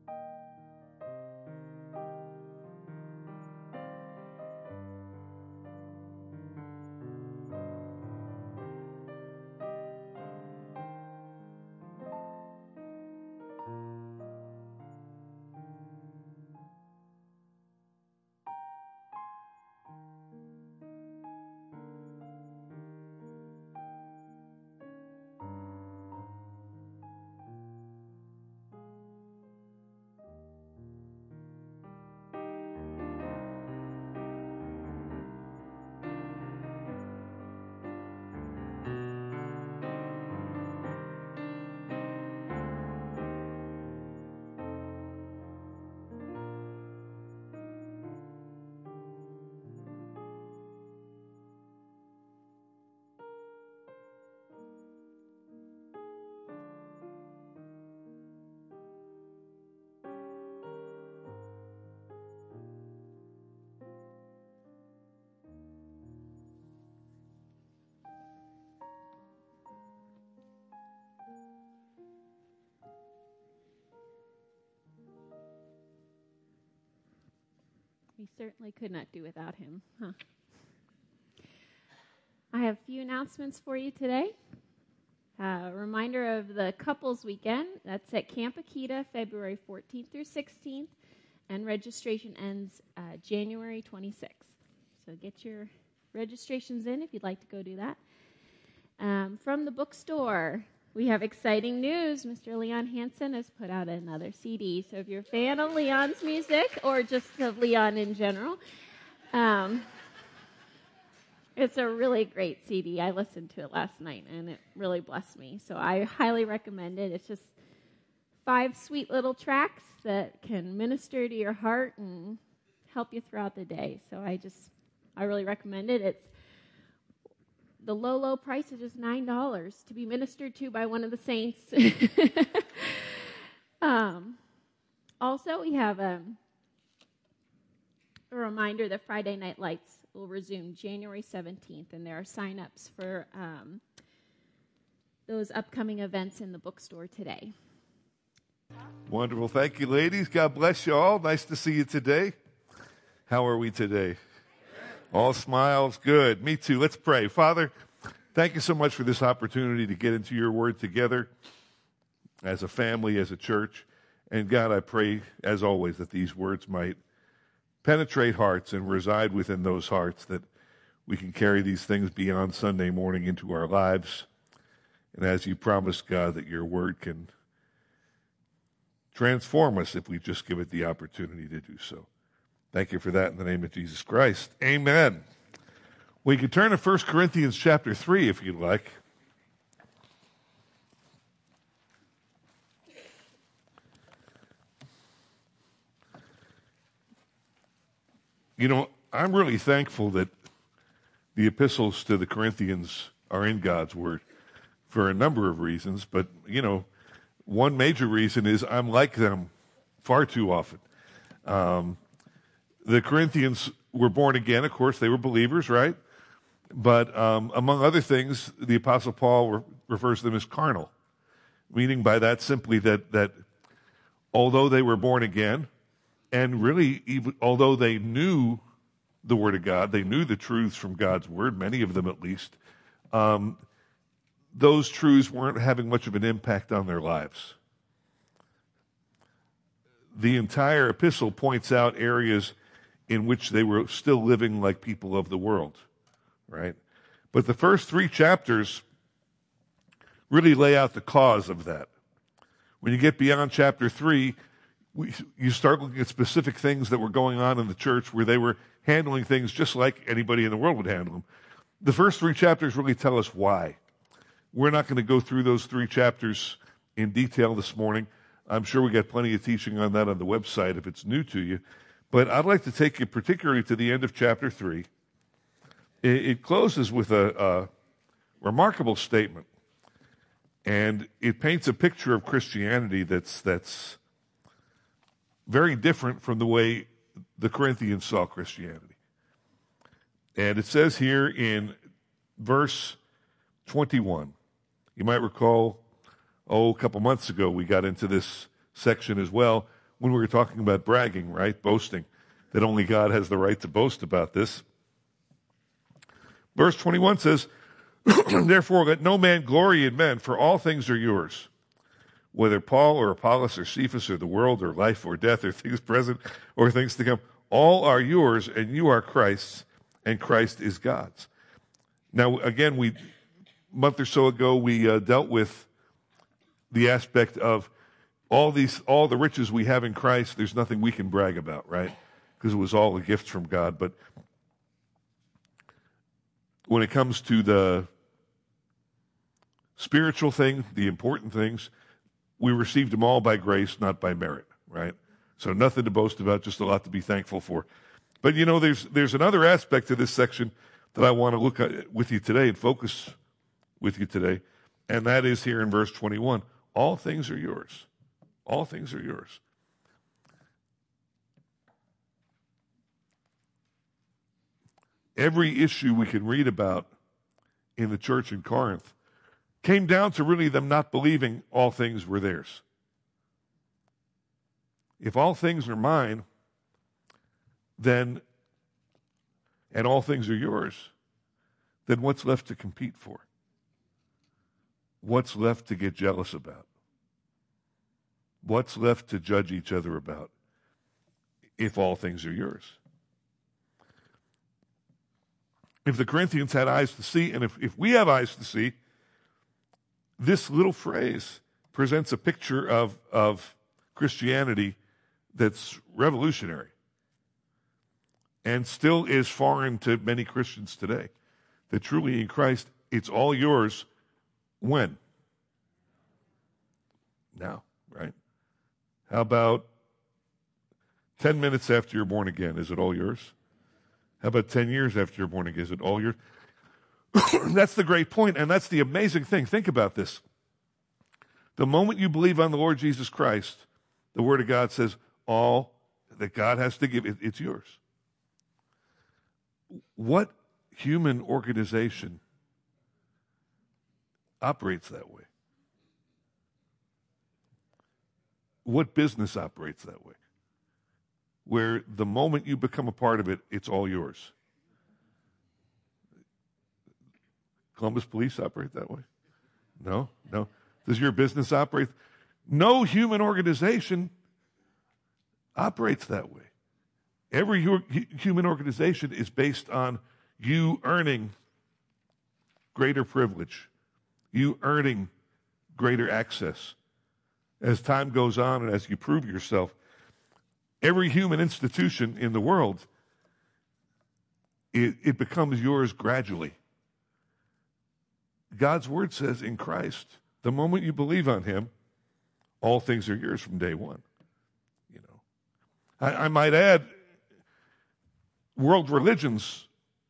We certainly could not do without him, huh? I have a few announcements for you today. A reminder of the Couples Weekend. That's at Camp Akita, February 14th through 16th, and registration ends January 26th. So get your registrations in if you'd like to go do that. From the bookstore, we have exciting news. Mr. Leon Hansen has put out another CD. So if you're a fan of Leon's music or just of Leon in general, it's a really great CD. I listened to it last night, and it really blessed me. So I highly recommend it. It's just 5 sweet little tracks that can minister to your heart and help you throughout the day. So I really recommend it. It's the low price is just $9 to be ministered to by one of the saints. Also, we have a reminder that Friday Night Lights will resume January 17th, and there are sign-ups for those upcoming events in the bookstore today. Wonderful. Thank you, ladies. God bless you all. Nice to see you today. How are we today? All smiles. Good. Me too. Let's pray. Father, thank you so much for this opportunity to get into your word together as a family, as a church. And God, I pray, as always, that these words might penetrate hearts and reside within those hearts, that we can carry these things beyond Sunday morning into our lives. And as you promised, God, that your word can transform us if we just give it the opportunity to do so. Thank you for that in the name of Jesus Christ. Amen. We can turn to 1 Corinthians chapter 3 if you'd like. You know, I'm really thankful that the epistles to the Corinthians are in God's Word for a number of reasons, but, you know, one major reason is I'm like them far too often. The Corinthians were born again, of course, they were believers, right? But among other things, the Apostle Paul refers to them as carnal, meaning by that simply that although they were born again, and really, even although they knew the Word of God, they knew the truths from God's Word, many of them at least, those truths weren't having much of an impact on their lives. The entire epistle points out areas in which they were still living like people of the world, right? But the first 3 chapters really lay out the cause of that. When you get beyond chapter 3, you start looking at specific things that were going on in the church where they were handling things just like anybody in the world would handle them. The first 3 chapters really tell us why. We're not going to go through those 3 chapters in detail this morning. I'm sure we got plenty of teaching on that on the website if it's new to you. But I'd like to take you particularly to the end of chapter 3. It closes with a remarkable statement. And it paints a picture of Christianity that's very different from the way the Corinthians saw Christianity. And it says here in verse 21, you might recall, a couple months ago we got into this section as well. when we were talking about bragging, right? Boasting, that only God has the right to boast about this. Verse 21 says, therefore let no man glory in men, for all things are yours. Whether Paul or Apollos or Cephas or the world or life or death or things present or things to come, all are yours, and you are Christ's, and Christ is God's. Now, again, a month or so ago, we dealt with the aspect of all the riches we have in Christ. There's nothing we can brag about, right? Because it was all a gift from God. But when it comes to the spiritual thing, the important things, we received them all by grace, not by merit, right? So nothing to boast about, just a lot to be thankful for. But there's another aspect to this section that I want to look at with you today and focus with you today, and that is here in verse 21. All things are yours. All things are yours. Every issue we can read about in the church in Corinth came down to really them not believing all things were theirs. If all things are mine, then, and all things are yours, then what's left to compete for? What's left to get jealous about? What's left to judge each other about if all things are yours? If the Corinthians had eyes to see, and if we have eyes to see, this little phrase presents a picture of Christianity that's revolutionary and still is foreign to many Christians today. That truly in Christ, it's all yours when? Now, right? How about 10 minutes after you're born again? Is it all yours? How about 10 years after you're born again? Is it all yours? That's the great point, and that's the amazing thing. Think about this. The moment you believe on the Lord Jesus Christ, the Word of God says all that God has to give, it's yours. What human organization operates that way? What business operates that way? Where the moment you become a part of it, it's all yours. Columbus Police operate that way? No. Does your business operate? No human organization operates that way. Every human organization is based on you earning greater privilege, you earning greater access. As time goes on and as you prove yourself, every human institution in the world, it becomes yours gradually. God's word says in Christ, the moment you believe on him, all things are yours from day one. I might add, world religions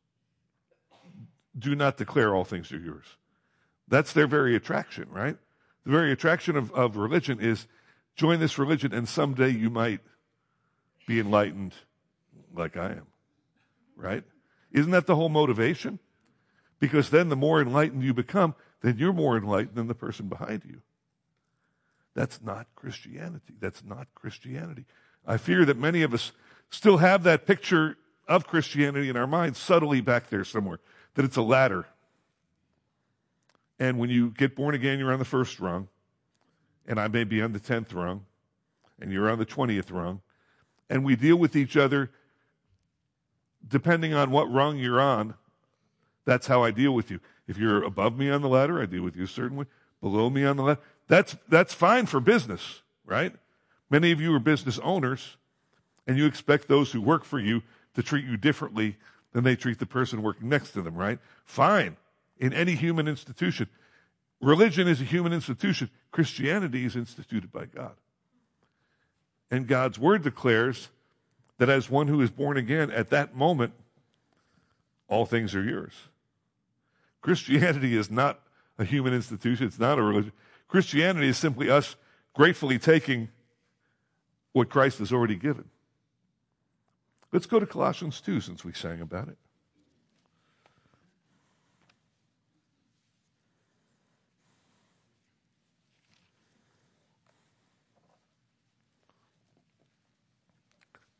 do not declare all things are yours. That's their very attraction, right? The very attraction of religion is join this religion and someday you might be enlightened like I am, right? Isn't that the whole motivation? Because then the more enlightened you become, then you're more enlightened than the person behind you. That's not Christianity. That's not Christianity. I fear that many of us still have that picture of Christianity in our minds subtly back there somewhere, that it's a ladder. And when you get born again, you're on the first rung, and I may be on the 10th rung, and you're on the 20th rung, and we deal with each other depending on what rung you're on. That's how I deal with you. If you're above me on the ladder, I deal with you a certain way. Below me on the ladder, that's fine for business, right? Many of you are business owners, and you expect those who work for you to treat you differently than they treat the person working next to them, right? Fine. In any human institution. Religion is a human institution. Christianity is instituted by God. And God's word declares that as one who is born again, at that moment, all things are yours. Christianity is not a human institution. It's not a religion. Christianity is simply us gratefully taking what Christ has already given. Let's go to Colossians 2 since we sang about it.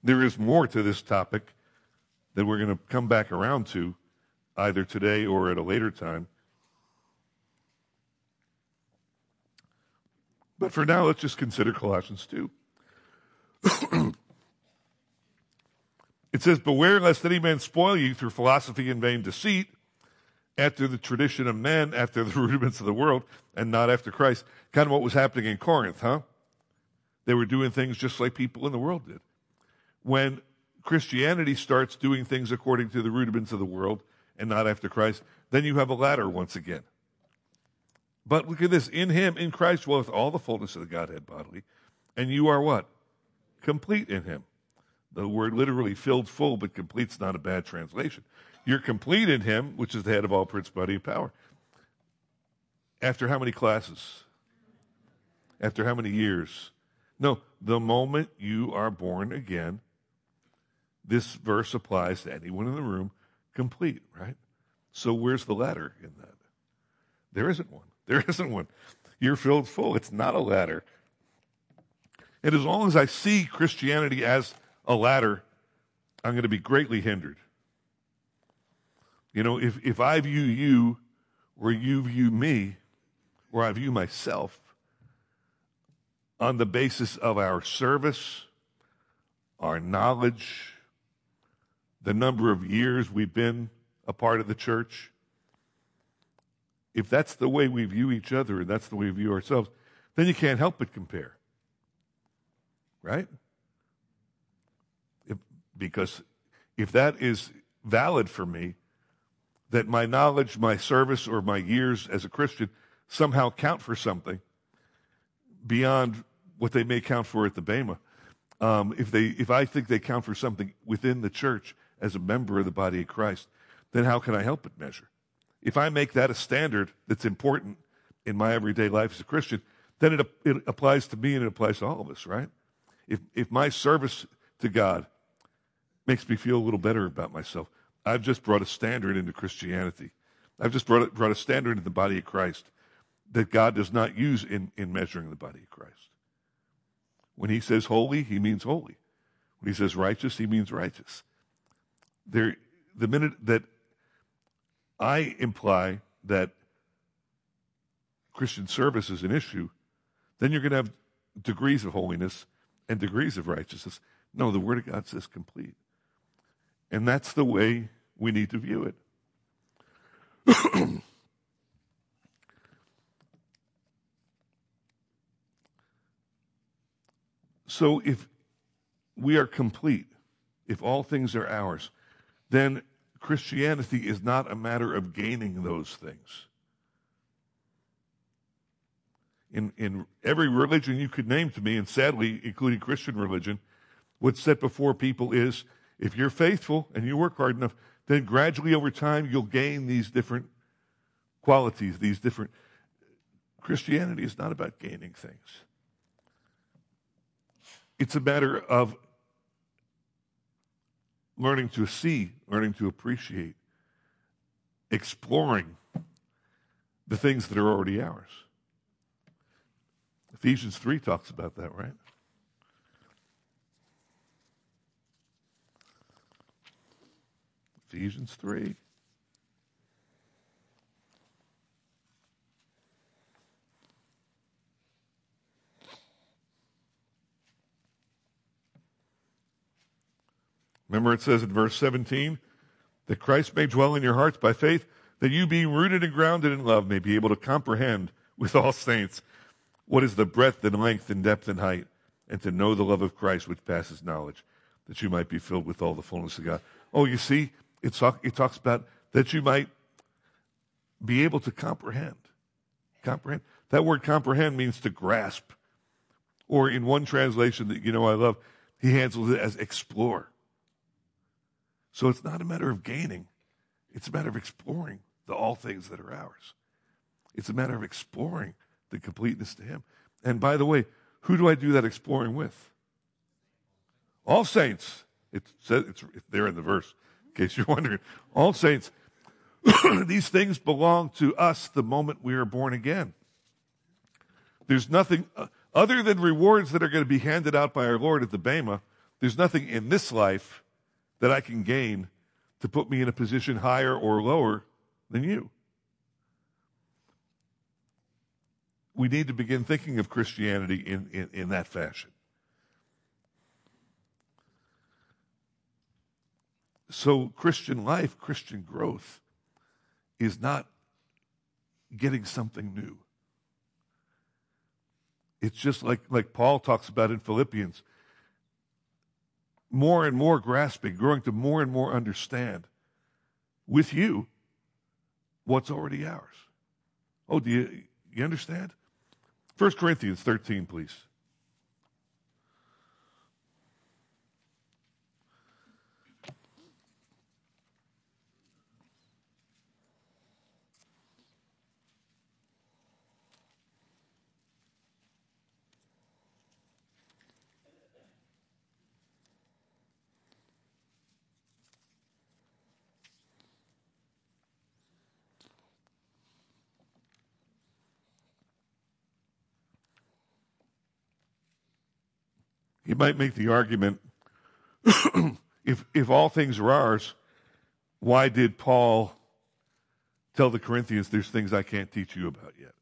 There is more to this topic that we're going to come back around to either today or at a later time. But for now, let's just consider Colossians 2. It says, "Beware lest any man spoil you through philosophy and vain deceit, after the tradition of men, after the rudiments of the world, and not after Christ." Kind of what was happening in Corinth, huh? They were doing things just like people in the world did. When Christianity starts doing things according to the rudiments of the world and not after Christ, then you have a ladder once again. But look at this. In him, in Christ, dwelleth all the fullness of the Godhead bodily. And you are what? Complete in him. The word literally filled full, but complete's not a bad translation. You're complete in him, which is the head of all principality and power. After how many classes? After how many years? No, the moment you are born again, this verse applies to anyone in the room, complete, right? So where's the ladder in that? There isn't one. There isn't one. You're filled full. It's not a ladder. And as long as I see Christianity as a ladder, I'm going to be greatly hindered. You know, if I view you or you view me or I view myself on the basis of our service, our knowledge, the number of years we've been a part of the church, if that's the way we view each other and that's the way we view ourselves, then you can't help but compare. Right? Because if that is valid for me, that my knowledge, my service, or my years as a Christian somehow count for something beyond what they may count for at the Bema, if I think they count for something within the church as a member of the body of Christ, then how can I help but measure? If I make that a standard that's important in my everyday life as a Christian, then it applies to me and it applies to all of us, right? If my service to God makes me feel a little better about myself, I've just brought a standard into Christianity. I've just brought a standard into the body of Christ that God does not use in measuring the body of Christ. When he says holy, he means holy. When he says righteous, he means righteous. The minute that I imply that Christian service is an issue, then you're going to have degrees of holiness and degrees of righteousness. No, the Word of God says complete. And that's the way we need to view it. So if we are complete, if all things are ours, then Christianity is not a matter of gaining those things. In every religion you could name to me, and sadly, including Christian religion, what's set before people is, if you're faithful and you work hard enough, then gradually over time you'll gain these different qualities, these different... Christianity is not about gaining things. It's a matter of learning to see, learning to appreciate, exploring the things that are already ours. Ephesians 3 talks about that, right? Ephesians 3. Remember it says in verse 17, that Christ may dwell in your hearts by faith, that you being rooted and grounded in love may be able to comprehend with all saints what is the breadth and length and depth and height, and to know the love of Christ which passes knowledge, that you might be filled with all the fullness of God. Oh, you see, it talks about that you might be able to comprehend. Comprehend. That word comprehend means to grasp. Or in one translation that I love, he handles it as explore. So it's not a matter of gaining. It's a matter of exploring all things that are ours. It's a matter of exploring the completeness to him. And by the way, who do I do that exploring with? All saints. It's there in the verse, in case you're wondering. All saints. These things belong to us the moment we are born again. There's nothing other than rewards that are going to be handed out by our Lord at the Bema. There's nothing in this life that I can gain to put me in a position higher or lower than you. We need to begin thinking of Christianity in that fashion. So Christian life, Christian growth, is not getting something new. It's just like Paul talks about in Philippians, more and more grasping, growing to more and more understand with you what's already ours. Oh, do you understand? 1 Corinthians 13, please. You might make the argument, if all things are ours, why did Paul tell the Corinthians there's things I can't teach you about yet?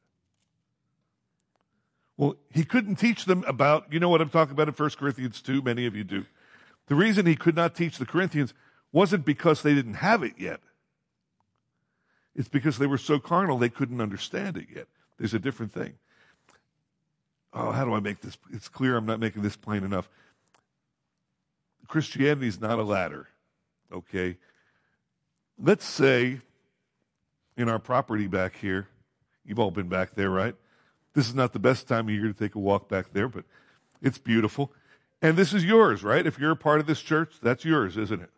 Well, he couldn't teach them about, you know what I'm talking about in 1 Corinthians 2, many of you do. The reason he could not teach the Corinthians wasn't because they didn't have it yet. It's because they were so carnal they couldn't understand it yet. There's a different thing. Oh, how do I make this? It's clear I'm not making this plain enough. Christianity is not a ladder, okay? Let's say in our property back here, you've all been back there, right? This is not the best time of year to take a walk back there, but it's beautiful. And this is yours, right? If you're a part of this church, that's yours, isn't it?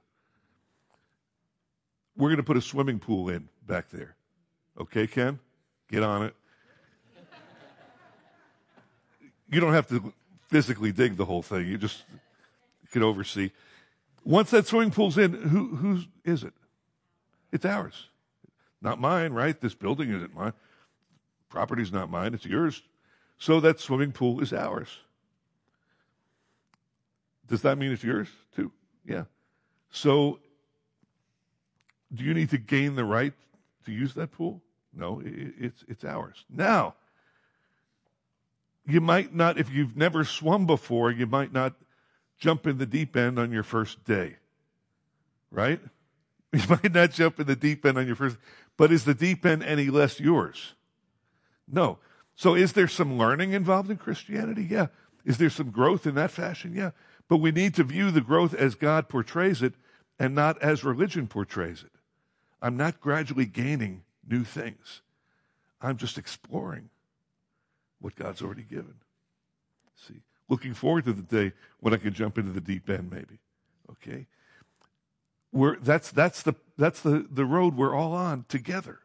We're going to put a swimming pool in back there. Okay, Ken? Get on it. You don't have to physically dig the whole thing. You just can oversee. Once that swimming pool's in, whose is it? It's ours. Not mine, right? This building isn't mine. Property's not mine. It's yours. So that swimming pool is ours. Does that mean it's yours too? Yeah. So do you need to gain the right to use that pool? No, it's ours. Now, you might not, if you've never swum before, you might not jump in the deep end on your first day, right? You might not jump in the deep end on your first, but is the deep end any less yours? No. So is there some learning involved in Christianity? Yeah. Is there some growth in that fashion? Yeah. But we need to view the growth as God portrays it and not as religion portrays it. I'm not gradually gaining new things. I'm just exploring what God's already given. See, looking forward to the day when I can jump into the deep end, maybe. Okay, that's the road we're all on together,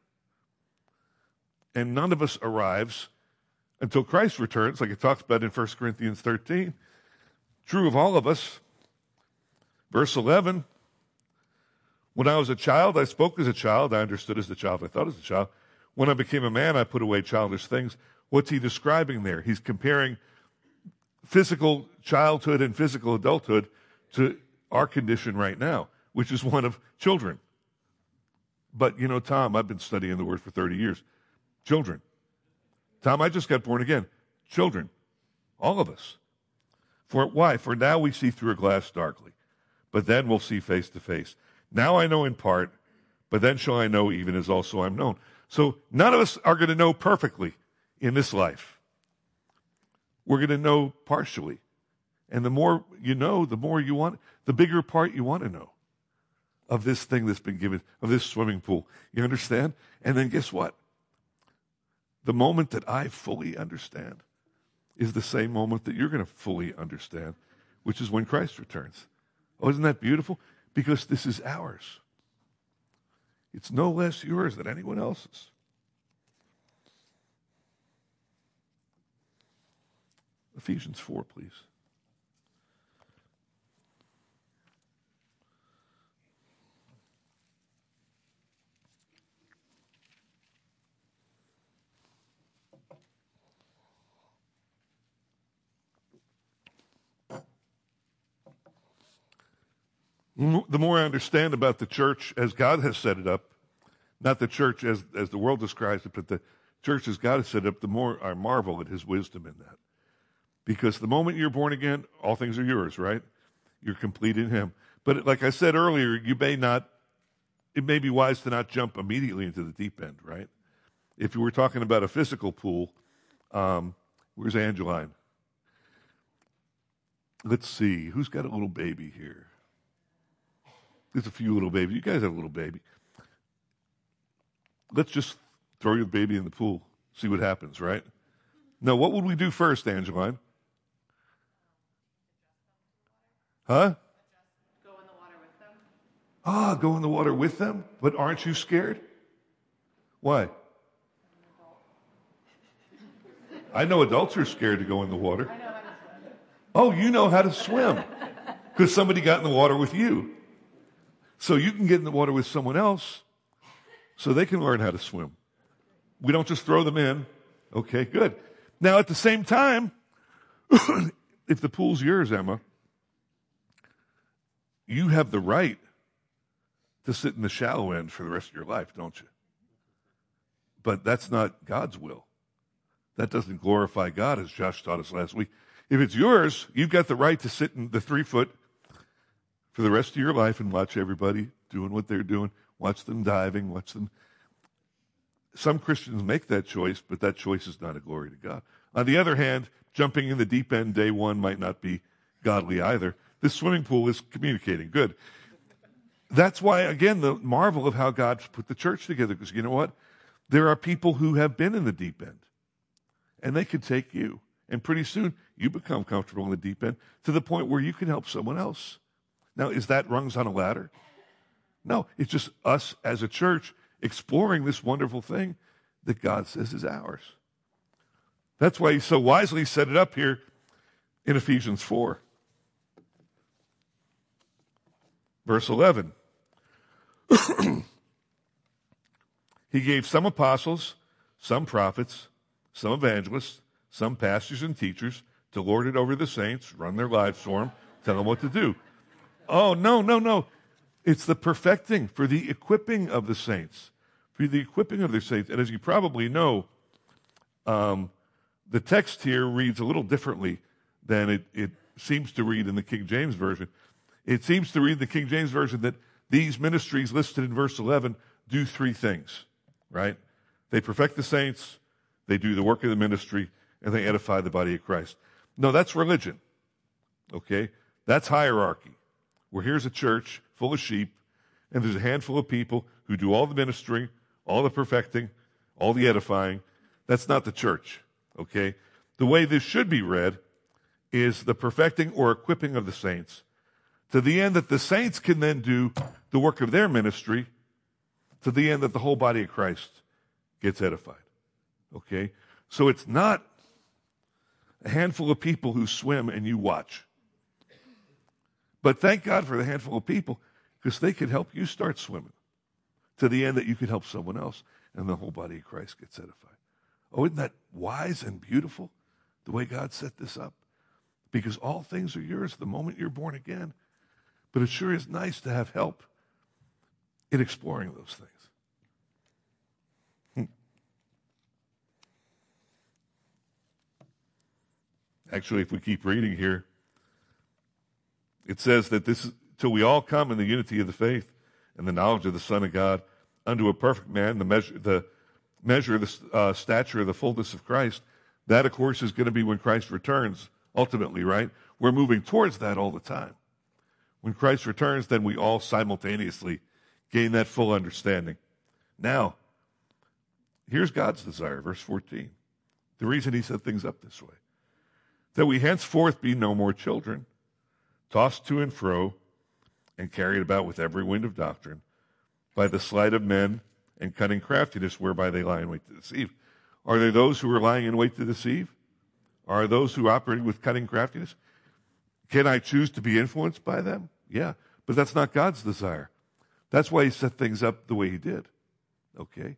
and none of us arrives until Christ returns, like it talks about in 1 Corinthians 13. True of all of us. Verse 11. When I was a child, I spoke as a child. I understood as a child. I thought as a child. When I became a man, I put away childish things. What's he describing there? He's comparing physical childhood and physical adulthood to our condition right now, which is one of children. But, you know, Tom, I've been studying the Word for 30 years. Children. Tom, I just got born again. Children. All of us. Why? For now we see through a glass darkly, but then we'll see face to face. Now I know in part, but then shall I know even as also I'm known. So none of us are going to know perfectly in this life. We're going to know partially. And the more you know, the more you want, the bigger part you want to know of this thing that's been given, of this swimming pool. You understand? And then guess what? The moment that I fully understand is the same moment that you're going to fully understand, which is when Christ returns. Oh, isn't that beautiful? Because this is ours. It's no less yours than anyone else's. Ephesians 4, please. The more I understand about the church as God has set it up, not the church as the world describes it, but the church as God has set it up, the more I marvel at his wisdom in that. Because the moment you're born again, all things are yours, right? You're complete in him. But like I said earlier, it may be wise to not jump immediately into the deep end, right? If you were talking about a physical pool, where's Angeline? Let's see, who's got a little baby here? There's a few little babies. You guys have a little baby. Let's just throw your baby in the pool, see what happens, right? No, what would we do first, Angeline? Huh? Go in the water with them. Ah, go in the water with them? But aren't you scared? Why? I know adults are scared to go in the water. I know how to swim. Oh, you know how to swim because somebody got in the water with you. So you can get in the water with someone else so they can learn how to swim. We don't just throw them in. Okay, good. Now, at the same time, if the pool's yours, Emma, you have the right to sit in the shallow end for the rest of your life, don't you? But that's not God's will. That doesn't glorify God, as Josh taught us last week. If it's yours, you've got the right to sit in the 3 foot for the rest of your life and watch everybody doing what they're doing. Watch them diving, watch them. Some Christians make that choice, but that choice is not a glory to God. On the other hand, jumping in the deep end day one might not be godly either. This swimming pool is communicating. Good. That's why, again, the marvel of how God put the church together, because you know what? There are people who have been in the deep end, and they can take you. And pretty soon, you become comfortable in the deep end to the point where you can help someone else. Now, is that rungs on a ladder? No, it's just us as a church exploring this wonderful thing that God says is ours. That's why he so wisely set it up here in Ephesians 4. Verse 11. He gave some apostles, some prophets, some evangelists, some pastors and teachers to lord it over the saints, run their lives for them, tell them what to do. Oh, no. It's the perfecting for the equipping of the saints. For the equipping of the saints. And as you probably know, the text here reads a little differently than it seems to read in the King James Version. It seems to read in the King James Version that these ministries listed in verse 11 do 3 things, right? They perfect the saints, they do the work of the ministry, and they edify the body of Christ. No, that's religion, okay? That's hierarchy, where here's a church full of sheep, and there's a handful of people who do all the ministry, all the perfecting, all the edifying. That's not the church, okay? The way this should be read is the perfecting or equipping of the saints to the end that the saints can then do the work of their ministry to the end that the whole body of Christ gets edified, okay? So it's not a handful of people who swim and you watch. But thank God for the handful of people because they could help you start swimming to the end that you could help someone else and the whole body of Christ gets edified. Oh, isn't that wise and beautiful the way God set this up? Because all things are yours the moment you're born again. But it sure is nice to have help in exploring those things. Actually, if we keep reading here, it says that this is till we all come in the unity of the faith and the knowledge of the Son of God unto a perfect man, the measure of the stature of the fullness of Christ. That, of course, is going to be when Christ returns, ultimately, right? We're moving towards that all the time. When Christ returns, then we all simultaneously gain that full understanding. Now, here's God's desire, verse 14. The reason he set things up this way. That we henceforth be no more children, tossed to and fro, and carried about with every wind of doctrine, by the sleight of men and cunning craftiness whereby they lie in wait to deceive. Are there those who are lying in wait to deceive? Are those who operate with cunning craftiness? Can I choose to be influenced by them? Yeah, but that's not God's desire. That's why he set things up the way he did, okay?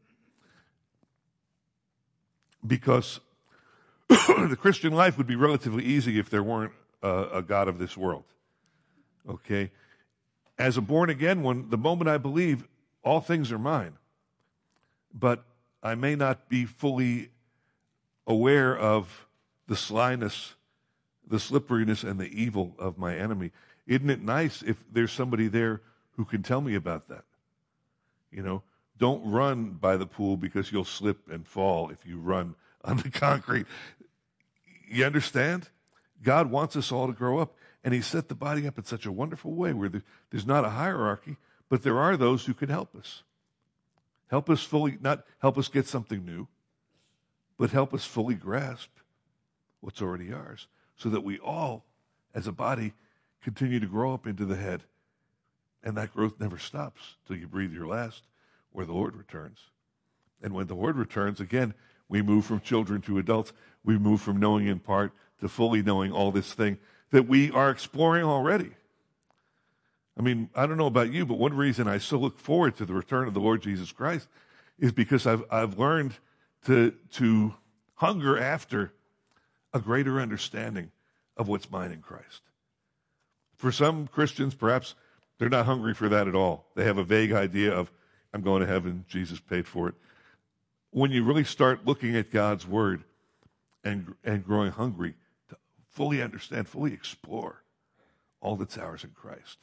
Because the Christian life would be relatively easy if there weren't a God of this world, okay? as a born-again one, the moment I believe, all things are mine. But I may not be fully aware of the slyness, the slipperiness, and the evil of my enemy. Isn't it nice if there's somebody there who can tell me about that? You know, don't run by the pool because you'll slip and fall if you run on the concrete. You understand? God wants us all to grow up, and he set the body up in such a wonderful way where there's not a hierarchy, but there are those who can help us. Help us fully, not help us get something new, but help us fully grasp what's already ours so that we all, as a body, continue to grow up into the head. And that growth never stops till you breathe your last or the Lord returns. And when the Lord returns, again, we move from children to adults. We move from knowing in part to fully knowing all this thing that we are exploring already. I mean, I don't know about you, but one reason I so look forward to the return of the Lord Jesus Christ is because I've learned to hunger after a greater understanding of what's mine in Christ. For some Christians, perhaps they're not hungry for that at all. They have a vague idea of, I'm going to heaven, Jesus paid for it. When you really start looking at God's word and growing hungry to fully understand, fully explore all that's ours in Christ,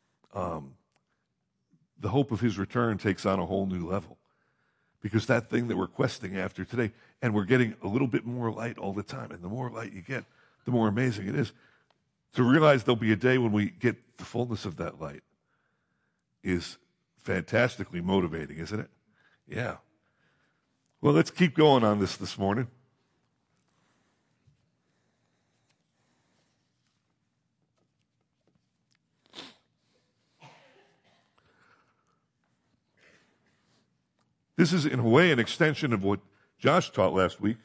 the hope of his return takes on a whole new level. Because that thing that we're questing after today, and we're getting a little bit more light all the time, and the more light you get, the more amazing it is. To realize there'll be a day when we get the fullness of that light is fantastically motivating, isn't it? Yeah. Well, let's keep going on this morning. This is, in a way, an extension of what Josh taught last week.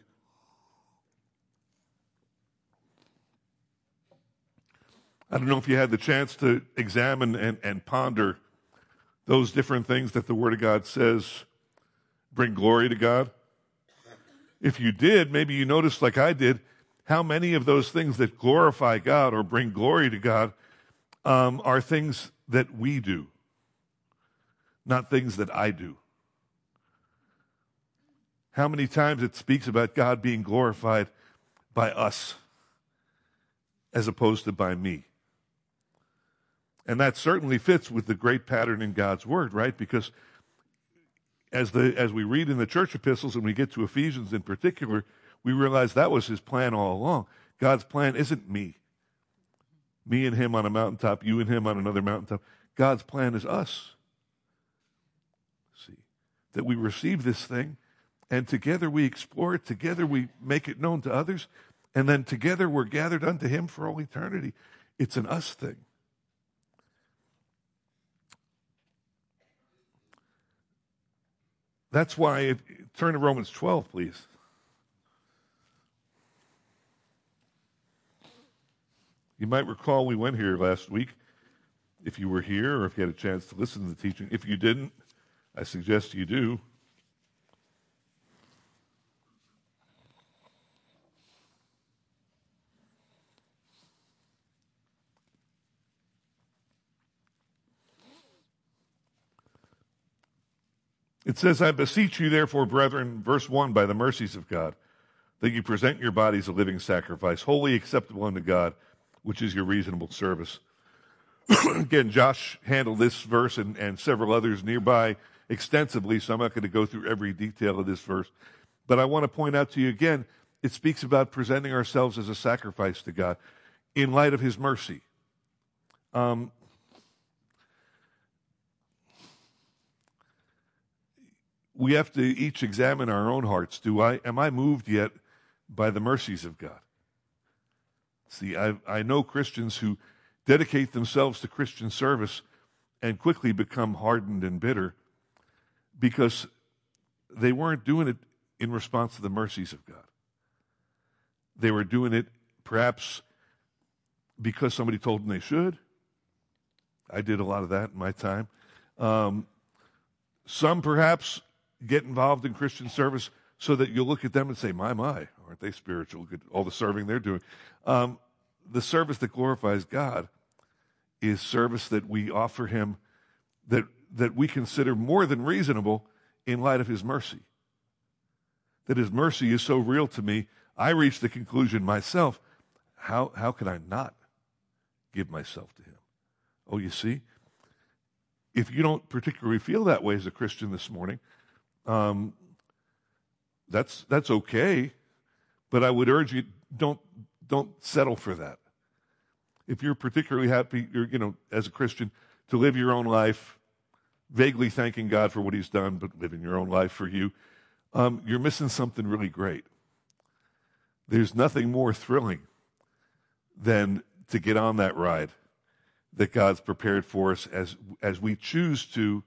I don't know if you had the chance to examine and ponder those different things that the Word of God says bring glory to God. If you did, maybe you noticed, like I did, how many of those things that glorify God or bring glory to God are things that we do, not things that I do. How many times it speaks about God being glorified by us as opposed to by me. And that certainly fits with the great pattern in God's Word, right? Because as we read in the church epistles and we get to Ephesians in particular, we realize that was his plan all along. God's plan isn't me and him on a mountaintop, you and him on another mountaintop. God's plan is us. See, that we receive this thing, and together we explore it, together we make it known to others, and then together we're gathered unto him for all eternity. It's an us thing. That's why, turn to Romans 12, please. You might recall we went here last week, if you were here or if you had a chance to listen to the teaching. If you didn't, I suggest you do. It says, I beseech you, therefore, brethren, verse 1, by the mercies of God, that you present your bodies a living sacrifice, wholly acceptable unto God, which is your reasonable service. Again, Josh handled this verse and several others nearby extensively, so I'm not going to go through every detail of this verse. But I want to point out to you again, it speaks about presenting ourselves as a sacrifice to God in light of his mercy. We have to each examine our own hearts. Am I moved yet by the mercies of God? See, I know Christians who dedicate themselves to Christian service and quickly become hardened and bitter because they weren't doing it in response to the mercies of God. They were doing it perhaps because somebody told them they should. I did a lot of that in my time. Some perhaps get involved in Christian service so that you'll look at them and say, my, aren't they spiritual? Look at all the serving they're doing. The service that glorifies God is service that we offer him that we consider more than reasonable in light of his mercy. That his mercy is so real to me, I reach the conclusion myself, how can I not give myself to him? Oh, you see? If you don't particularly feel that way as a Christian this morning, that's okay, but I would urge you, don't settle for that. If you're particularly happy, as a Christian, to live your own life, vaguely thanking God for what he's done, but living your own life for you, you're missing something really great. There's nothing more thrilling than to get on that ride that God's prepared for us as we choose to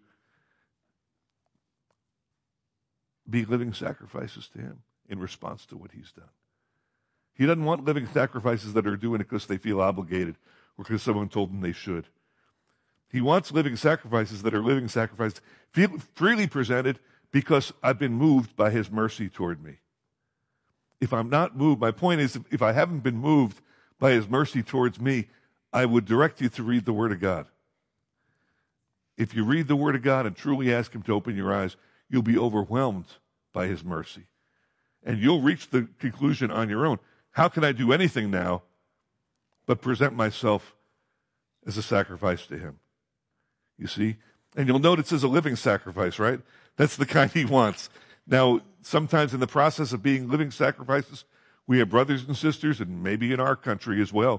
be living sacrifices to him in response to what he's done. He doesn't want living sacrifices that are doing it because they feel obligated or because someone told them they should. He wants living sacrifices that are living sacrifices freely presented because I've been moved by his mercy toward me. If I'm not moved, my point is, if I haven't been moved by his mercy towards me, I would direct you to read the Word of God. If you read the Word of God and truly ask him to open your eyes, you'll be overwhelmed by his mercy. And you'll reach the conclusion on your own. How can I do anything now but present myself as a sacrifice to him? You see? And you'll note it says a living sacrifice, right? That's the kind he wants. Now, sometimes in the process of being living sacrifices, we have brothers and sisters, and maybe in our country as well,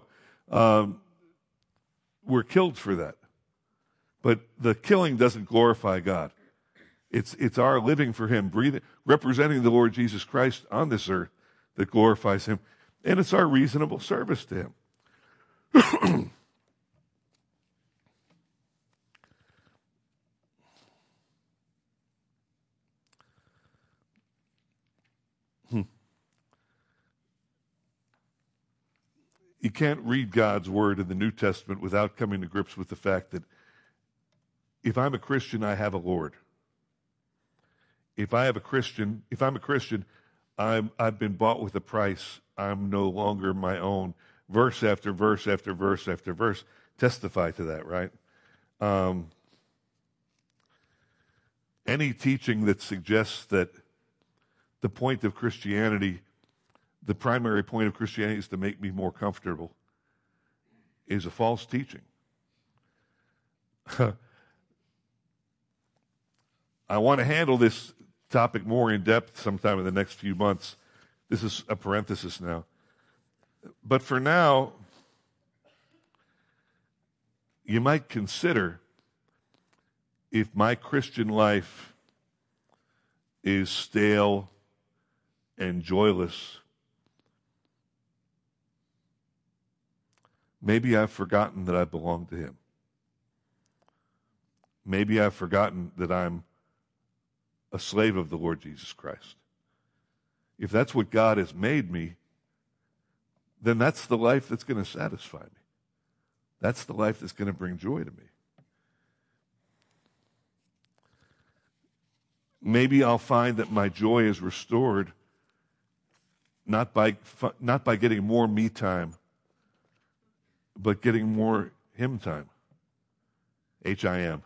we're killed for that. But the killing doesn't glorify God. It's our living for him, breathing, representing the Lord Jesus Christ on this earth that glorifies him. And it's our reasonable service to him. You can't read God's word in the New Testament without coming to grips with the fact that if I'm a Christian, I have a Lord. If I'm a Christian, I've been bought with a price. I'm no longer my own. Verse after verse after verse after verse testify to that, right? Any teaching that suggests that the point of Christianity, the primary point of Christianity is to make me more comfortable, is a false teaching. I want to handle this topic more in depth sometime in the next few months. This is a parenthesis now. But for now, you might consider if my Christian life is stale and joyless, maybe I've forgotten that I belong to him. Maybe I've forgotten that I'm a slave of the Lord Jesus Christ. If that's what God has made me, then that's the life that's going to satisfy me. That's the life that's going to bring joy to me. Maybe I'll find that my joy is restored not by getting more me time, but getting more him time. H-I-M.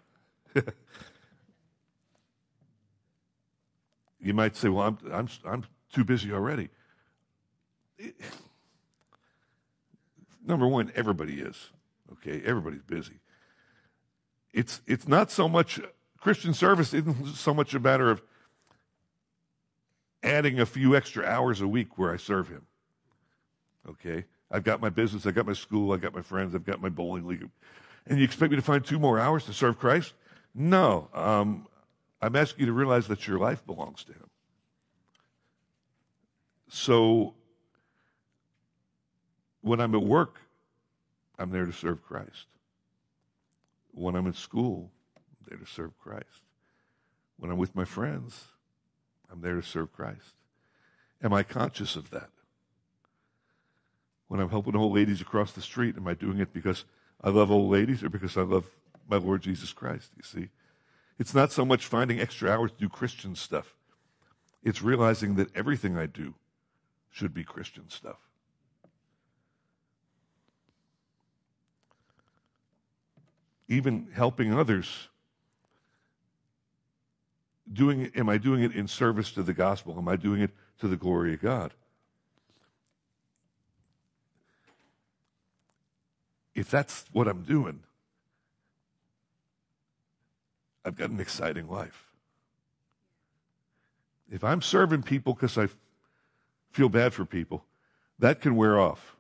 You might say, well, I'm too busy already. Number one, everybody is. Okay, everybody's busy. It's not so much, Christian service isn't so much a matter of adding a few extra hours a week where I serve him. Okay? I've got my business, I've got my school, I've got my friends, I've got my bowling league. And you expect me to find 2 more hours to serve Christ? No. I'm asking you to realize that your life belongs to him. So, when I'm at work, I'm there to serve Christ. When I'm in school, I'm there to serve Christ. When I'm with my friends, I'm there to serve Christ. Am I conscious of that? When I'm helping old ladies across the street, am I doing it because I love old ladies or because I love my Lord Jesus Christ? You see? It's not so much finding extra hours to do Christian stuff. It's realizing that everything I do should be Christian stuff. even helping others, am I doing it in service to the gospel? Am I doing it to the glory of God? If that's what I'm doing, I've got an exciting life. If I'm serving people because I feel bad for people, that can wear off.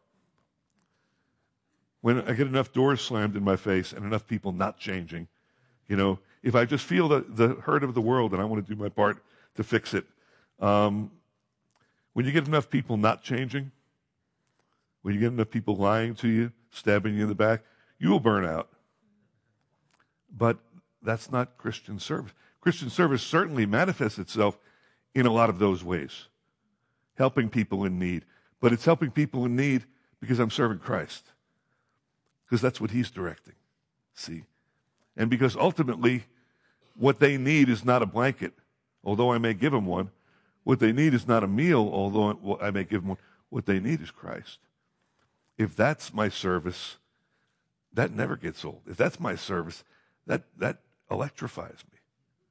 When I get enough doors slammed in my face and enough people not changing, if I just feel the hurt of the world and I want to do my part to fix it, when you get enough people not changing, when you get enough people lying to you, stabbing you in the back, you will burn out. But that's not Christian service. Christian service certainly manifests itself in a lot of those ways, helping people in need. But it's helping people in need because I'm serving Christ, because that's what he's directing, see? And because ultimately what they need is not a blanket, although I may give them one. What they need is not a meal, although I may give them one. What they need is Christ. If that's my service, that never gets old. If that's my service, that electrifies me.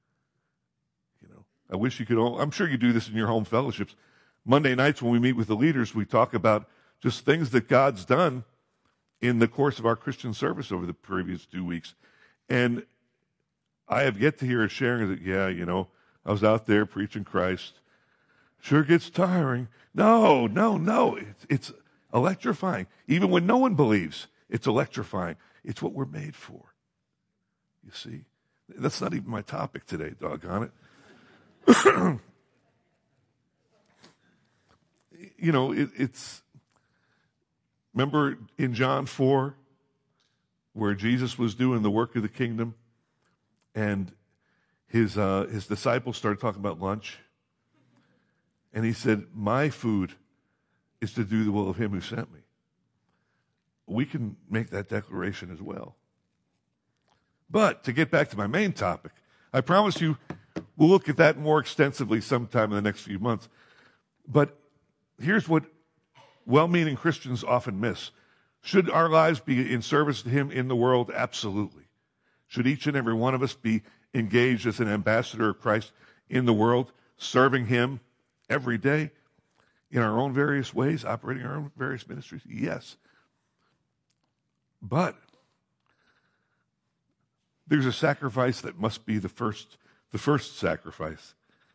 I wish you could I'm sure you do this in your home fellowships. Monday nights when we meet with the leaders, we talk about just things that God's done in the course of our Christian service over the previous 2 weeks. And I have yet to hear a sharing that, I was out there preaching Christ. Sure gets tiring. No. It's electrifying. Even when no one believes, it's electrifying. It's what we're made for. You see? That's not even my topic today, doggone it. Remember in John 4, where Jesus was doing the work of the kingdom, and his disciples started talking about lunch, and he said, my food is to do the will of him who sent me. We can make that declaration as well. But to get back to my main topic, I promise you we'll look at that more extensively sometime in the next few months. But here's what well-meaning Christians often miss. Should our lives be in service to him in the world? Absolutely. Should each and every one of us be engaged as an ambassador of Christ in the world, serving him every day in our own various ways, operating our own various ministries? Yes. But there's a sacrifice that must be the first sacrifice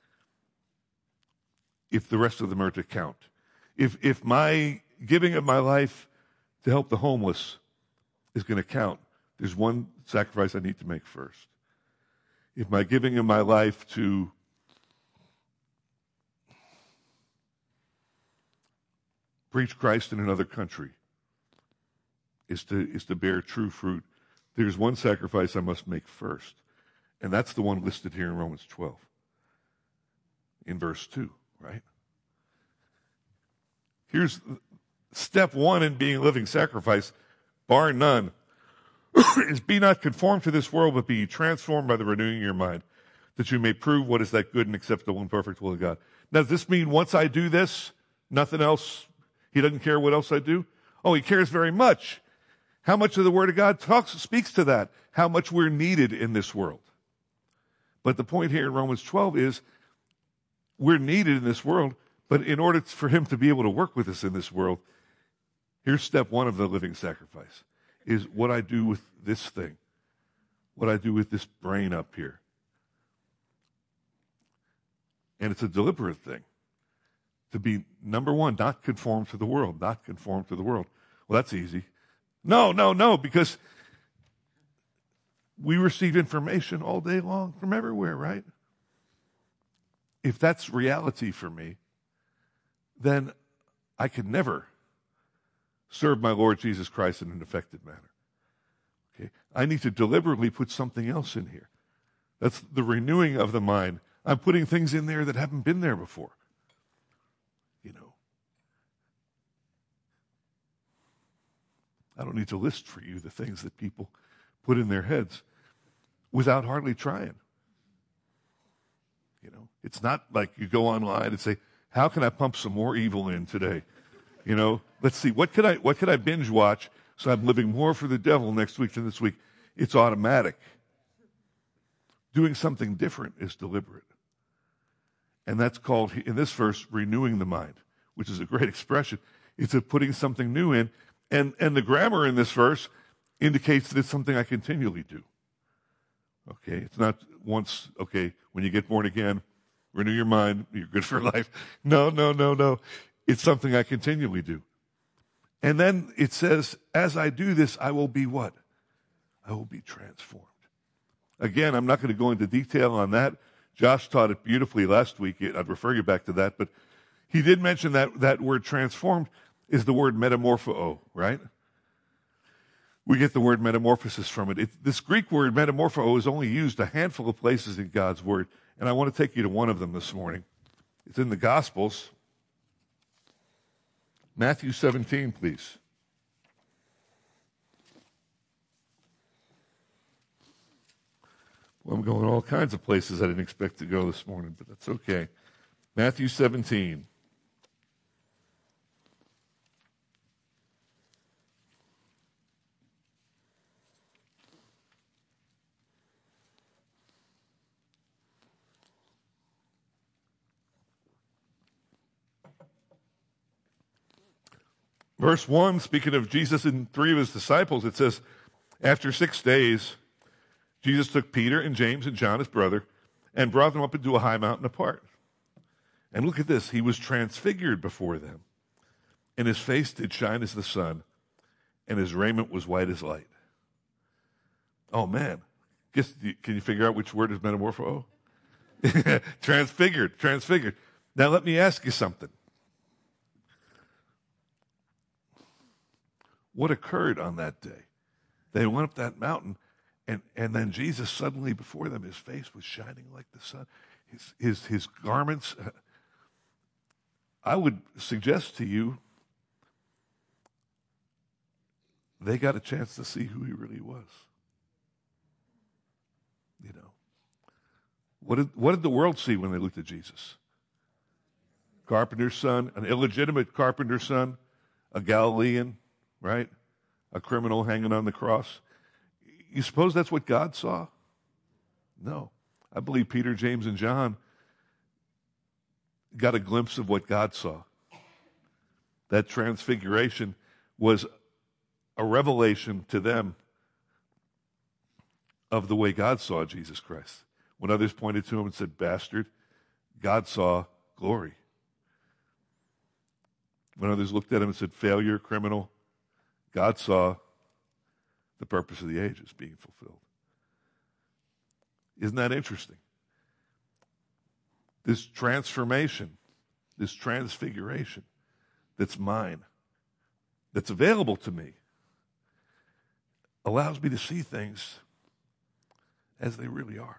if the rest of them are to count. If my giving of my life to help the homeless is going to count, there's one sacrifice I need to make first. If my giving of my life to preach Christ in another country is to bear true fruit, there's one sacrifice I must make first. And that's the one listed here in Romans 12, in verse 2, right? Here's step one in being a living sacrifice, bar none, is be not conformed to this world, but be transformed by the renewing of your mind, that you may prove what is that good and acceptable and perfect will of God. Now, does this mean once I do this, nothing else, he doesn't care what else I do? Oh, he cares very much. How much of the Word of God speaks to that? How much we're needed in this world. But the point here in Romans 12 is we're needed in this world, but in order for him to be able to work with us in this world, here's step one of the living sacrifice, is what I do with this thing, what I do with this brain up here. And it's a deliberate thing to be, number one, not conformed to the world, not conformed to the world. Well, that's easy. No, because we receive information all day long from everywhere, right? If that's reality for me, then I can never serve my Lord Jesus Christ in an effective manner. Okay? I need to deliberately put something else in here. That's the renewing of the mind. I'm putting things in there that haven't been there before. I don't need to list for you the things that people put in their heads without hardly trying. It's not like you go online and say, how can I pump some more evil in today? Let's see, what could I binge watch so I'm living more for the devil next week than this week? It's automatic. Doing something different is deliberate. And that's called, in this verse, renewing the mind, which is a great expression. It's a putting something new in. And the grammar in this verse indicates that it's something I continually do. Okay, it's not once, okay, when you get born again, renew your mind, you're good for life. No. It's something I continually do. And then it says, as I do this, I will be what? I will be transformed. Again, I'm not going to go into detail on that. Josh taught it beautifully last week. I'd refer you back to that. But he did mention that word transformed is the word metamorpho, right? We get the word metamorphosis from it. This Greek word metamorpho is only used a handful of places in God's word. And I want to take you to one of them this morning. It's in the Gospels. Matthew 17, please. Well, I'm going all kinds of places I didn't expect to go this morning, but that's okay. Matthew 17. Verse 1, speaking of Jesus and three of his disciples, it says, after 6 days, Jesus took Peter and James and John, his brother, and brought them up into a high mountain apart. And look at this. He was transfigured before them, and his face did shine as the sun, and his raiment was white as light. Oh, man. Can you figure out which word is metamorpho? Transfigured. Now, let me ask you something. What occurred on that day? They went up that mountain, and then Jesus suddenly before them, his face was shining like the sun. His garments, I would suggest to you, they got a chance to see who he really was. You know, what did the world see when they looked at Jesus? Carpenter's son, an illegitimate carpenter's son, a Galilean, right? A criminal hanging on the cross. You suppose that's what God saw? No. I believe Peter, James, and John got a glimpse of what God saw. That transfiguration was a revelation to them of the way God saw Jesus Christ. When others pointed to him and said, bastard, God saw glory. When others looked at him and said, failure, criminal, God saw the purpose of the ages being fulfilled. Isn't that interesting? This transformation, this transfiguration that's mine, that's available to me, allows me to see things as they really are.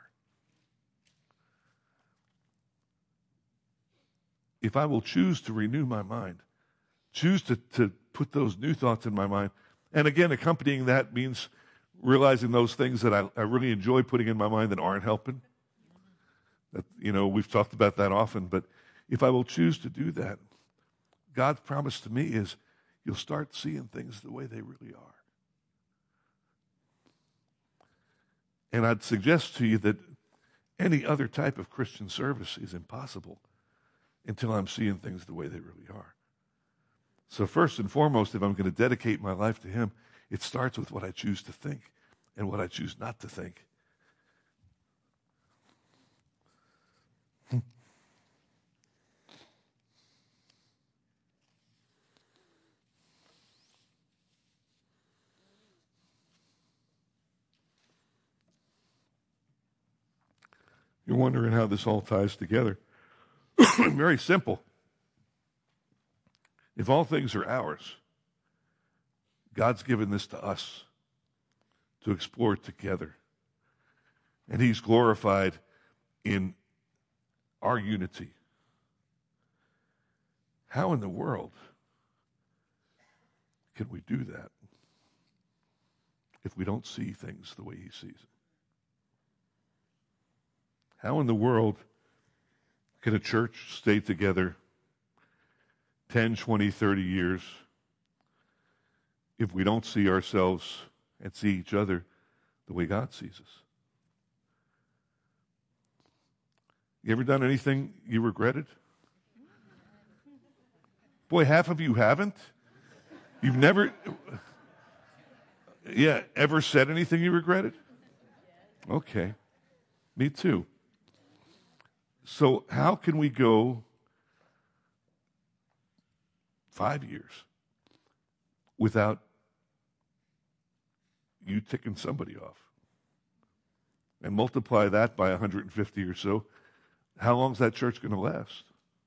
If I will choose to renew my mind, choose to put those new thoughts in my mind. And again, accompanying that means realizing those things that I really enjoy putting in my mind that aren't helping. That, you know, we've talked about that often, but if I will choose to do that, God's promise to me is you'll start seeing things the way they really are. And I'd suggest to you that any other type of Christian service is impossible until I'm seeing things the way they really are. So first and foremost, if I'm going to dedicate my life to him, it starts with what I choose to think and what I choose not to think. You're wondering how this all ties together. Very simple. If all things are ours, God's given this to us to explore together. And he's glorified in our unity. How in the world can we do that if we don't see things the way he sees them? How in the world can a church stay together 10, 20, 30 years if we don't see ourselves and see each other the way God sees us. You ever done anything you regretted? Boy, half of you haven't. You've never, ever said anything you regretted? Okay, me too. So how can we go 5 years without you ticking somebody off? And multiply that by 150 or so. How long is that church going to last?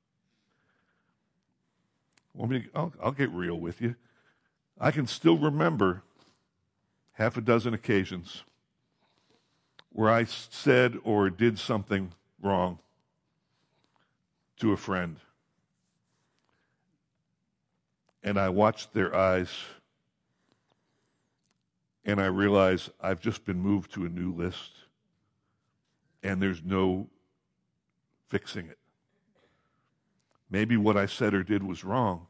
Well, I'll get real with you. I can still remember half a dozen occasions where I said or did something wrong to a friend. And I watched their eyes, and I realized I've just been moved to a new list, and there's no fixing it. Maybe what I said or did was wrong,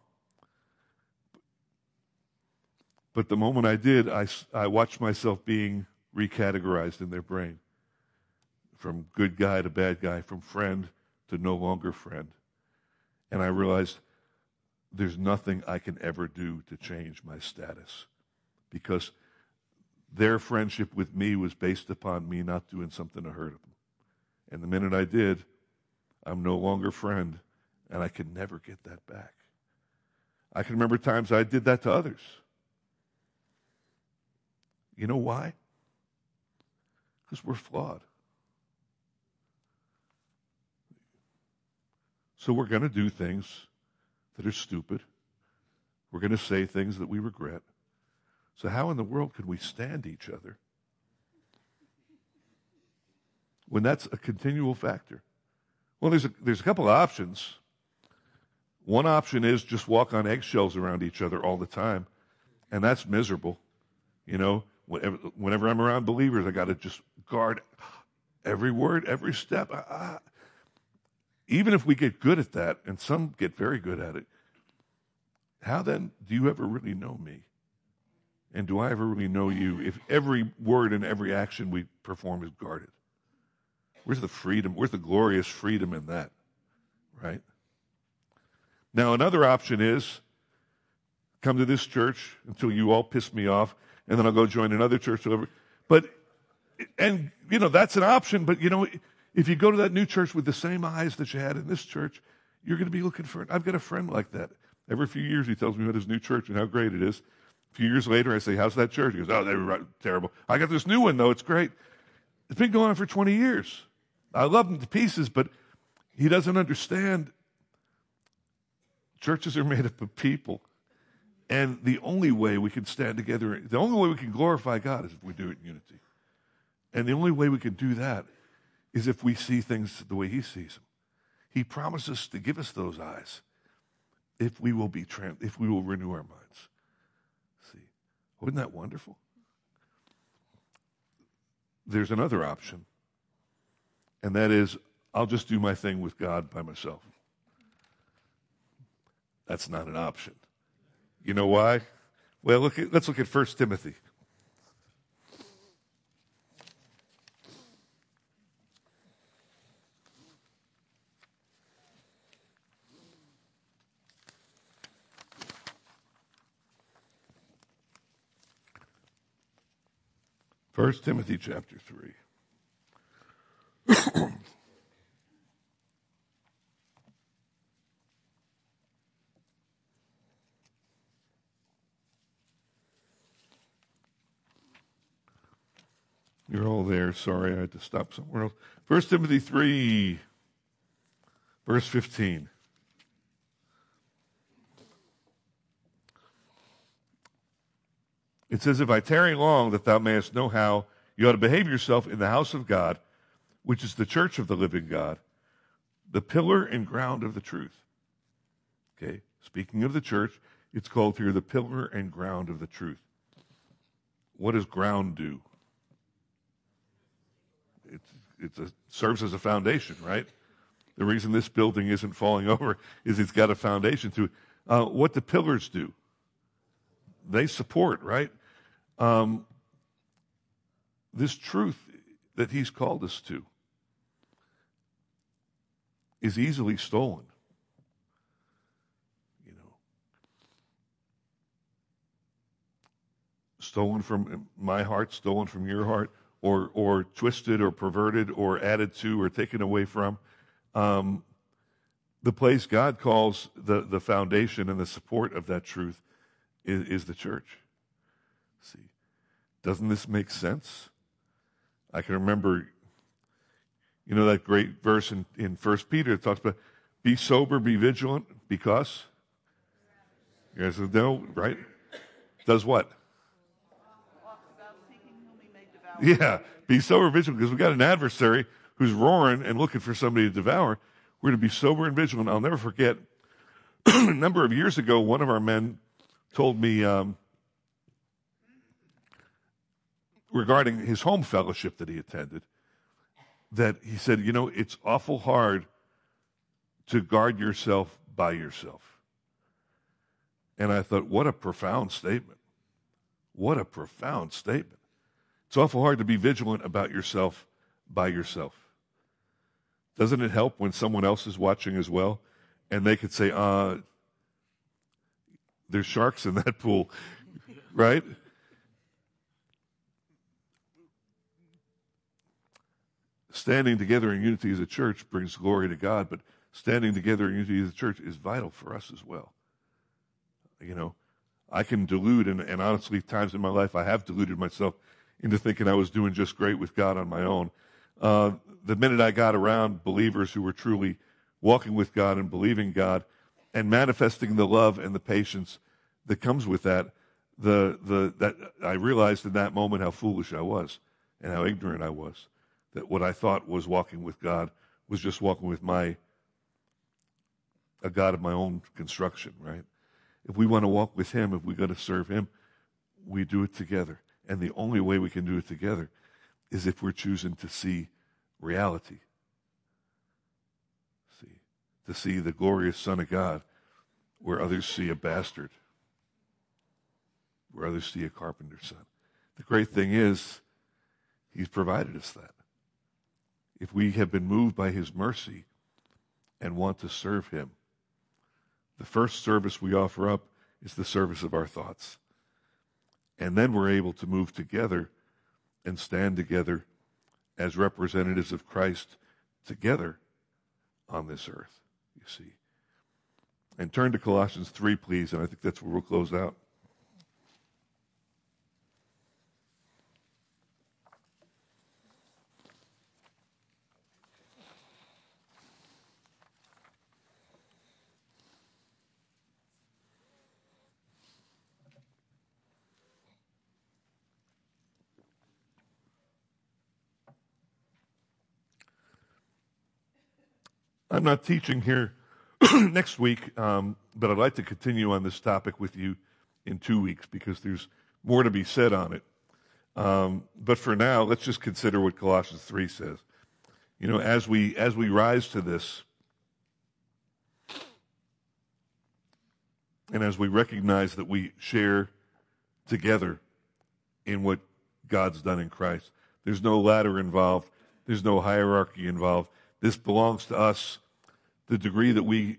but the moment I did, I watched myself being recategorized in their brain, from good guy to bad guy, from friend to no longer friend. And I realized there's nothing I can ever do to change my status, because their friendship with me was based upon me not doing something to hurt them. And the minute I did, I'm no longer friend, and I can never get that back. I can remember times I did that to others. You know why? Because we're flawed. So we're going to do things that are stupid. We're going to say things that we regret. So how in the world could we stand each other when that's a continual factor? Well, there's a couple of options. One option is just walk on eggshells around each other all the time, and that's miserable. You know, whenever I'm around believers, I got to just guard every word, every step. Even if we get good at that, and some get very good at it, how then do you ever really know me? And do I ever really know you if every word and every action we perform is guarded? Where's the freedom? Where's the glorious freedom in that? Right? Now, another option is come to this church until you all piss me off, and then I'll go join another church. And that's an option, but, if you go to that new church with the same eyes that you had in this church, you're going to be looking for it. I've got a friend like that. Every few years he tells me about his new church and how great it is. A few years later, I say, how's that church? He goes, oh, they were terrible. I got this new one, though. It's great. It's been going on for 20 years. I love him to pieces, but he doesn't understand churches are made up of people. And the only way we can stand together, the only way we can glorify God is if we do it in unity. And the only way we can do that is if we see things the way he sees them. He promises to give us those eyes if we will if we will renew our minds. See, wasn't that wonderful? There's another option, and that is I'll just do my thing with God by myself. That's not an option. You know why? Well, let's look at 1 Timothy. First Timothy chapter 3. You're all there. Sorry, I had to stop somewhere else. 1 Timothy 3, verse 15. It says, if I tarry long, that thou mayest know how you ought to behave yourself in the house of God, which is the church of the living God, the pillar and ground of the truth. Okay, speaking of the church, it's called here the pillar and ground of the truth. What does ground do? It serves as a foundation, right? The reason this building isn't falling over is it's got a foundation to it. What the pillars do? They support, right? The this truth that he's called us to is easily stolen. You know, stolen from my heart, stolen from your heart, or twisted or perverted or added to or taken away from. The place God calls the foundation and the support of that truth is the church. See, doesn't this make sense? I can remember, you know, that great verse in 1 Peter that talks about, be sober, be vigilant, because? You guys know, right? Does what? Yeah, be sober, vigilant, because we've got an adversary who's roaring and looking for somebody to devour. We're to be sober and vigilant. I'll never forget, a number of years ago, one of our men told me regarding his home fellowship that he attended, that he said, you know, it's awful hard to guard yourself by yourself. And I thought, what a profound statement. What a profound statement. It's awful hard to be vigilant about yourself by yourself. Doesn't it help when someone else is watching as well? And they could say, there's sharks in that pool, right? Standing together in unity as a church brings glory to God, but standing together in unity as a church is vital for us as well. You know, I can delude, and honestly, times in my life I have deluded myself into thinking I was doing just great with God on my own. The minute I got around believers who were truly walking with God and believing God and manifesting the love and the patience that comes with that, that I realized in that moment how foolish I was and how ignorant I was. That what I thought was walking with God was just walking with a God of my own construction, right? If we want to walk with him, if we got to serve him, we do it together. And the only way we can do it together is if we're choosing to see reality. To see the glorious Son of God where others see a bastard, where others see a carpenter's son. The great thing is, he's provided us that. If we have been moved by his mercy and want to serve him, the first service we offer up is the service of our thoughts. And then we're able to move together and stand together as representatives of Christ together on this earth, you see. And turn to Colossians 3, please, and I think that's where we'll close out. I'm not teaching here next week, but I'd like to continue on this topic with you in 2 weeks because there's more to be said on it. But for now, let's just consider what Colossians 3 says. You know, as we rise to this, and as we recognize that we share together in what God's done in Christ, there's no ladder involved. There's no hierarchy involved. This belongs to us. The degree that we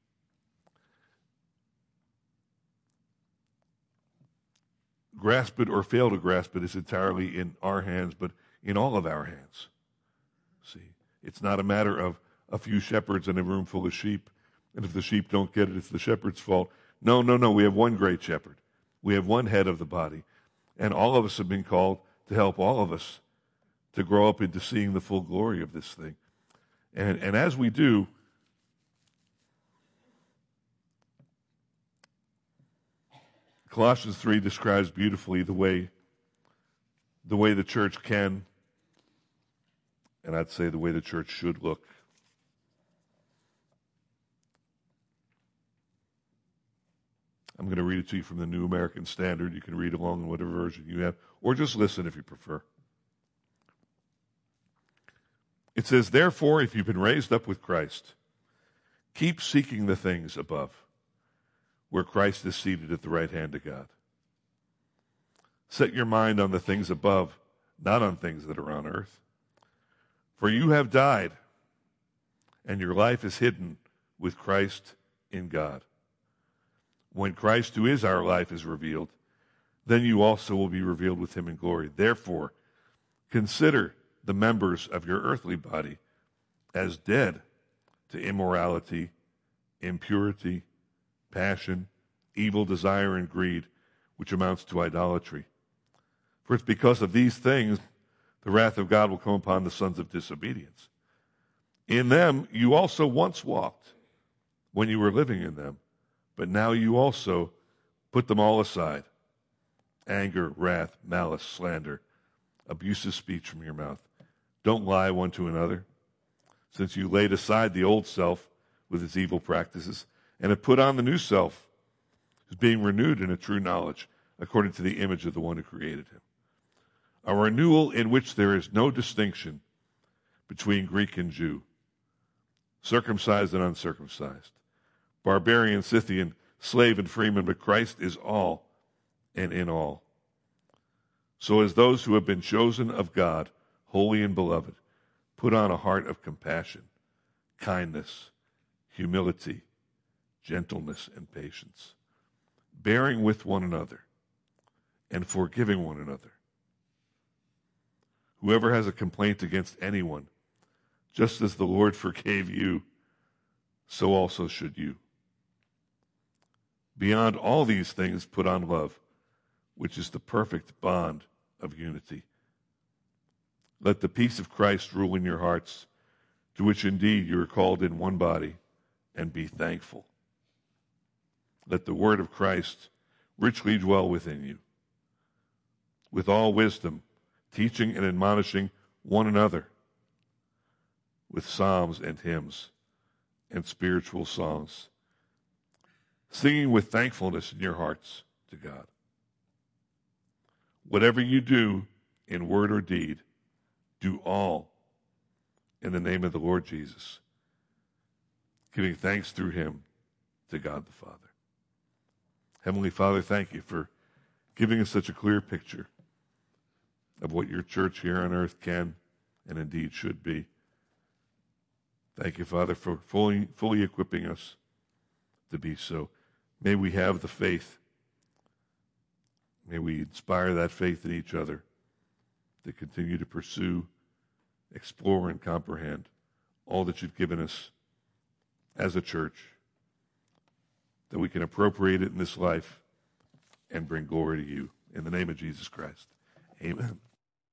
grasp it or fail to grasp it is entirely in our hands, but in all of our hands. See, it's not a matter of a few shepherds in a room full of sheep, and if the sheep don't get it, it's the shepherd's fault. No. We have one great shepherd. We have one head of the body, and all of us have been called to help all of us to grow up into seeing the full glory of this thing. And as we do, Colossians 3 describes beautifully the way the church can, and I'd say the way the church should look. I'm going to read it to you from the New American Standard. You can read along in whatever version you have, or just listen if you prefer. It says, therefore, if you've been raised up with Christ, keep seeking the things above, where Christ is seated at the right hand of God. Set your mind on the things above, not on things that are on earth. For you have died, and your life is hidden with Christ in God. When Christ, who is our life, is revealed, then you also will be revealed with him in glory. Therefore, consider the members of your earthly body as dead to immorality, impurity, passion, evil desire, and greed, which amounts to idolatry. For it's because of these things the wrath of God will come upon the sons of disobedience. In them you also once walked when you were living in them, but now you also put them all aside: anger, wrath, malice, slander, abusive speech from your mouth. Don't lie one to another, since you laid aside the old self with its evil practices and have put on the new self, who's being renewed in a true knowledge according to the image of the one who created him. A renewal in which there is no distinction between Greek and Jew, circumcised and uncircumcised, barbarian, Scythian, slave and freeman, but Christ is all and in all. So as those who have been chosen of God, holy and beloved, put on a heart of compassion, kindness, humility, gentleness, and patience, bearing with one another and forgiving one another. Whoever has a complaint against anyone, just as the Lord forgave you, so also should you. Beyond all these things, put on love, which is the perfect bond of unity. Let the peace of Christ rule in your hearts, to which indeed you are called in one body, and be thankful. Let the word of Christ richly dwell within you, with all wisdom, teaching and admonishing one another with psalms and hymns and spiritual songs, singing with thankfulness in your hearts to God. Whatever you do in word or deed, do all in the name of the Lord Jesus, giving thanks through him to God the Father. Heavenly Father, thank you for giving us such a clear picture of what your church here on earth can and indeed should be. Thank you, Father, for fully equipping us to be so. May we have the faith. May we inspire that faith in each other to continue to pursue, explore, and comprehend all that you've given us as a church, that we can appropriate it in this life and bring glory to you. In the name of Jesus Christ, amen.